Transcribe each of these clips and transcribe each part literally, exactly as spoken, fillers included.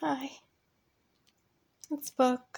Hi. It's Book.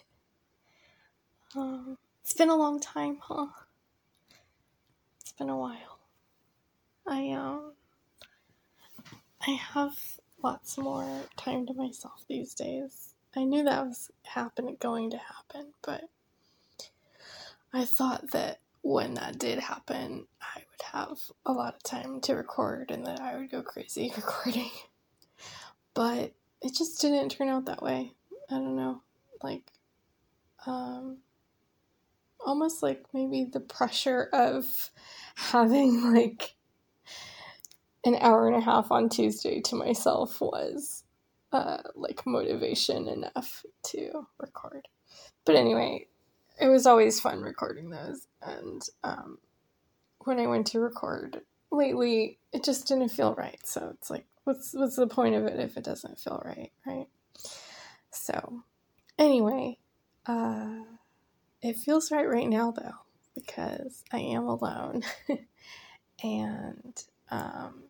Um, it's been a long time, huh? It's been a while. I, um, I have lots more time to myself these days. I knew that was happen- going to happen, but I thought that when that did happen, I would have a lot of time to record and that I would go crazy recording. But it just didn't turn out that way. I don't know. Like, um... almost like maybe the pressure of having like an hour and a half on Tuesday to myself was uh, like motivation enough to record. But anyway, it was always fun recording those. And um, when I went to record lately, it just didn't feel right. So it's like, what's what's the point of it if it doesn't feel right, right? So anyway, uh, it feels right right now though, because I am alone and um,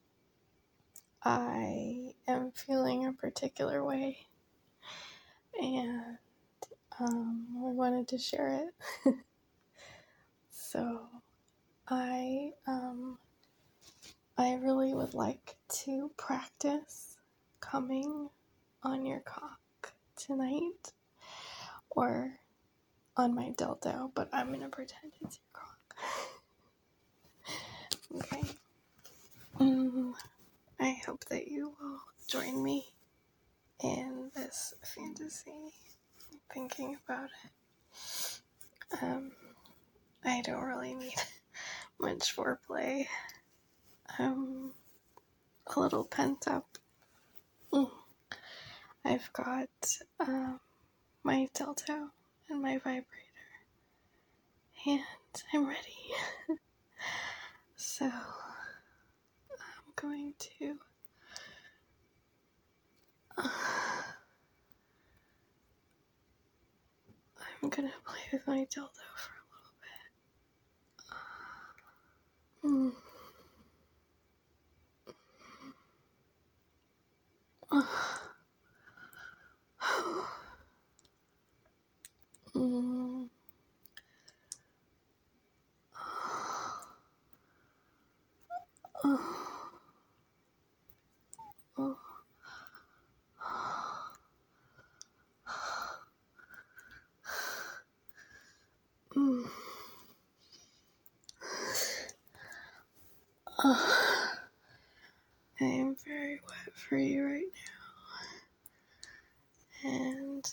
I am feeling a particular way and um, I wanted to share it. So I um, I really would like to practice coming on your cock tonight or on my dildo, but I'm gonna pretend it's your cock. Okay. Um, I hope that you will join me in this fantasy, thinking about it. Um, I don't really need much foreplay. I'm a little pent up. Mm. I've got um, my dildo and my vibrator, and I'm ready. So, I'm going to uh, I'm gonna play with my dildo for a little bit. Mm. Mm. Oh. Oh. Mm. Oh. I am very wet for you right now. And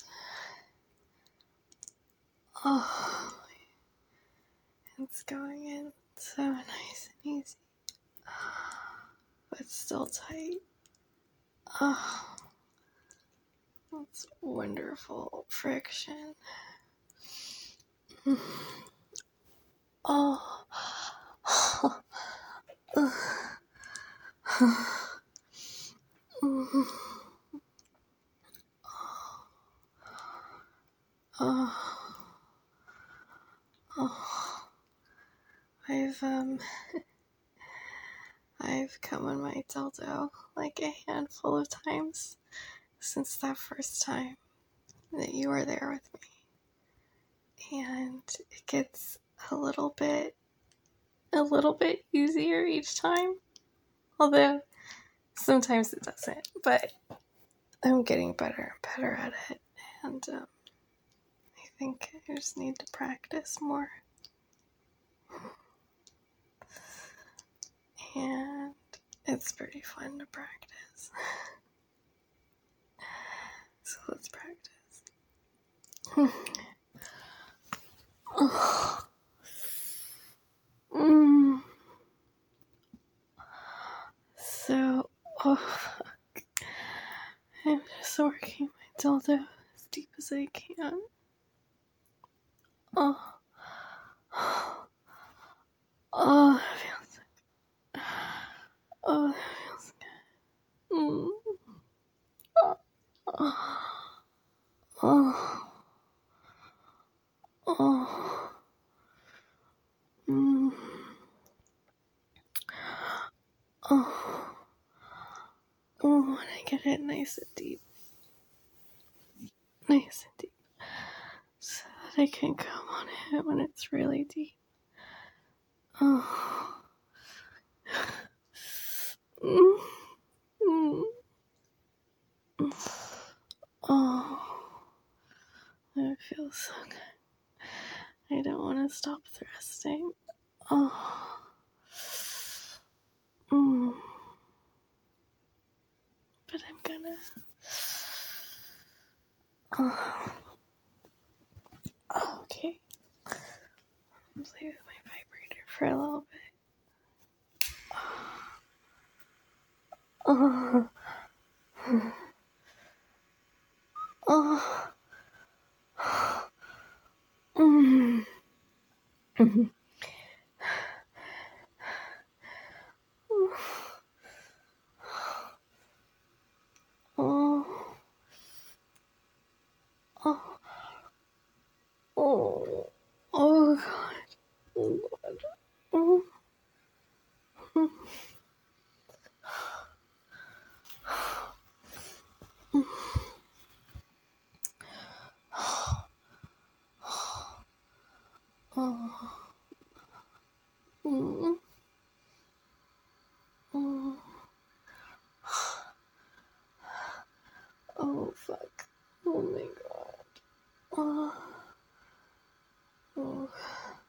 oh, it's going in so nice and easy. But still tight. Oh, that's wonderful friction. Oh. Oh. Oh. I've, um, I've come on my dildo like a handful of times since that first time that you were there with me. And it gets a little bit, a little bit easier each time. Although, sometimes it doesn't. But I'm getting better and better at it. And, um, I think I just need to practice more. And it's pretty fun to practice. So let's practice. Oh. Mm. So, oh fuck. I'm just working my dildo as deep as I can. Oh. Oh, that feels good. Oh, that feels good. Mm. Oh. Oh. Oh. Mm. Oh. Oh, when I get it nice and deep. nice and deep, so that I can come on it when it's really deep. Oh. Mm. Mm. Oh. It feels so good. I don't want to stop thrusting. Oh. Mm. But I'm gonna. Oh. Okay. I'll play with my vibrator for a little bit. Oh. Oh. Mm. Mm. Oh. Oh. Oh. Oh God. Oh God. Oh. Mm. Oh. Mm. Oh. Oh fuck. Oh my God. Oh. Oh.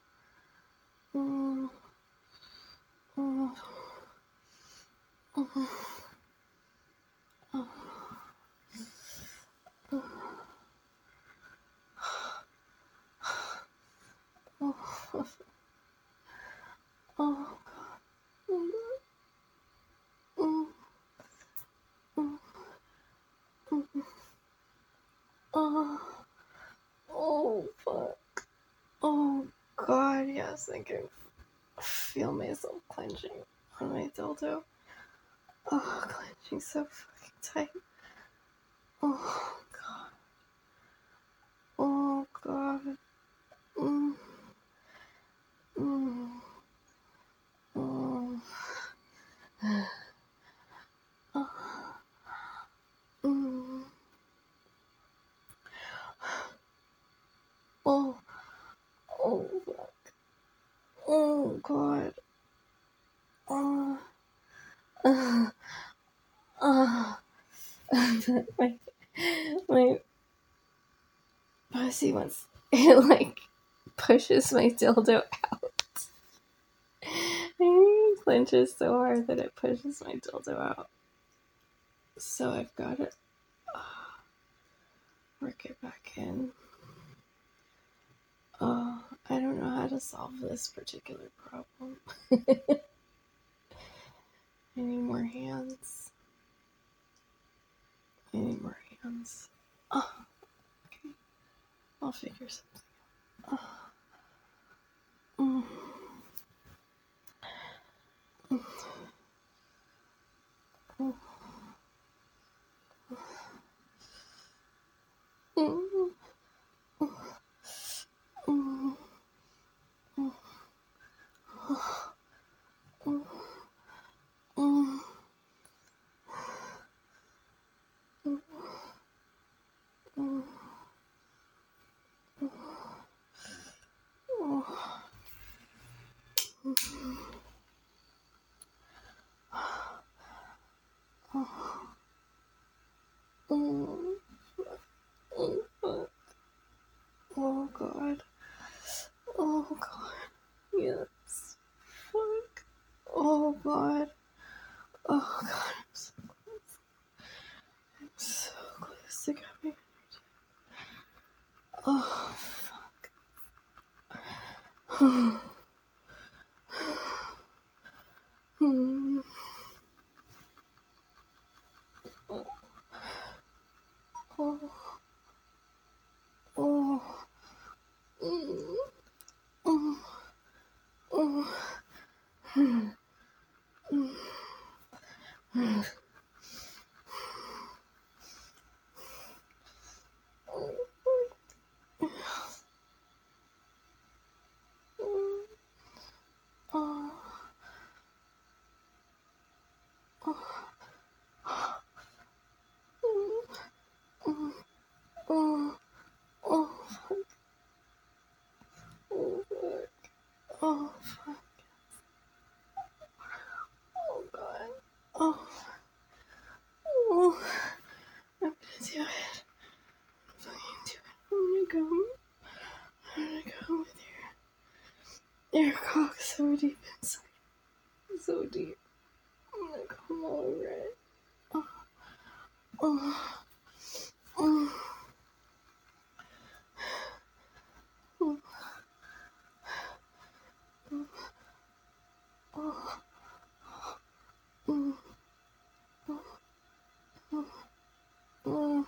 Mm. Oh. Oh. Oh. Oh. Oh. Mm. Mm. Mm. Mm. Oh. Oh fuck. Oh God, yes, I can feel myself clenching on my dildo. Oh, clenching so fucking tight. Oh God. Oh God. Mm. Mm. Mm. Oh. Mm. Oh. Oh fuck. Oh God. Oh. Uh. Uh. my my pussy once it like pushes my dildo out. It clenches so hard that it pushes my dildo out. So I've got to uh, work it back in. Oh, I don't know how to solve this particular problem. I need more hands. I need more hands. Oh, okay. I'll figure something out. Oh. Mm. Mm. Mm. Mm. Mm. Mm. Mm. Mm. Mm. Mm. Oh. Oh. Mm. Mm. Fuck. Oh God. Oh God. Yes. Fuck. Oh God. Oh God. I'm so close. I'm so close to coming. Oh fuck. Hmm. Oh. Oh. Oh. Mm. Mm. Mm. Mm. Mm. Oh. Oh. Mm. Mm. so deep inside. So deep. I'm gonna come all over it. Oh. Oh. Oh. Oh. Oh. Oh. Oh. Oh.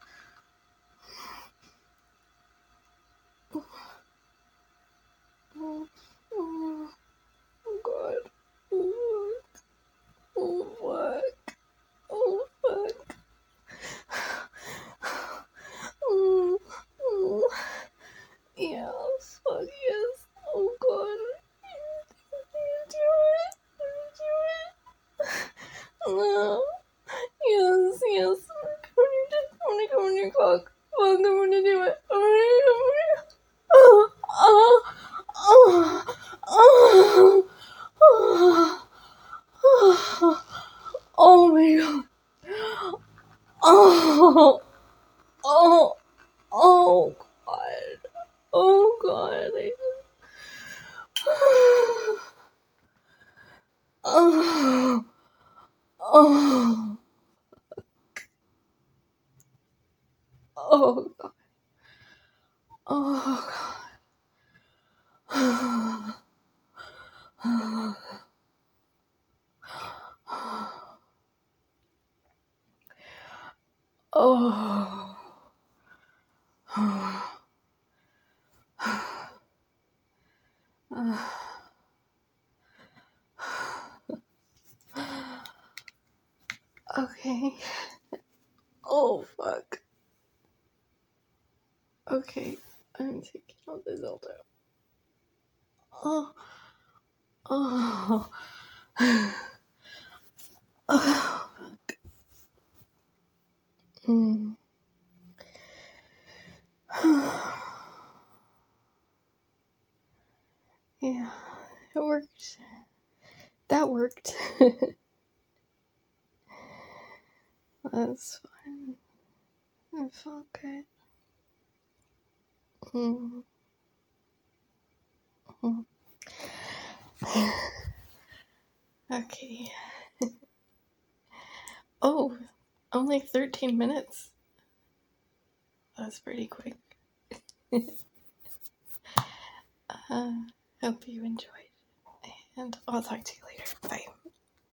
Oh. Oh. Oh God. Oh. Oh fuck. Oh fuck. Oh. Oh. Yeah. Fuck yes. Oh God. You do it. You do it. No. Yes. Yes. I'm gonna go in your cock. Fuck. I'm gonna do it. I'm gonna do it. Oh. Oh. Oh. Oh. Oh. Oh. Oh my God. Oh, oh, oh God, oh God, I just, oh, oh, oh God, oh God, oh, okay, oh fuck, okay, I'm taking out the dildo. Oh, oh, oh, mm. Yeah, it worked. That worked. That's fine. I felt good. Mm. Mm. Okay. Oh, only thirteen minutes. That's pretty quick. uh, hope you enjoyed. And I'll talk to you later. Bye.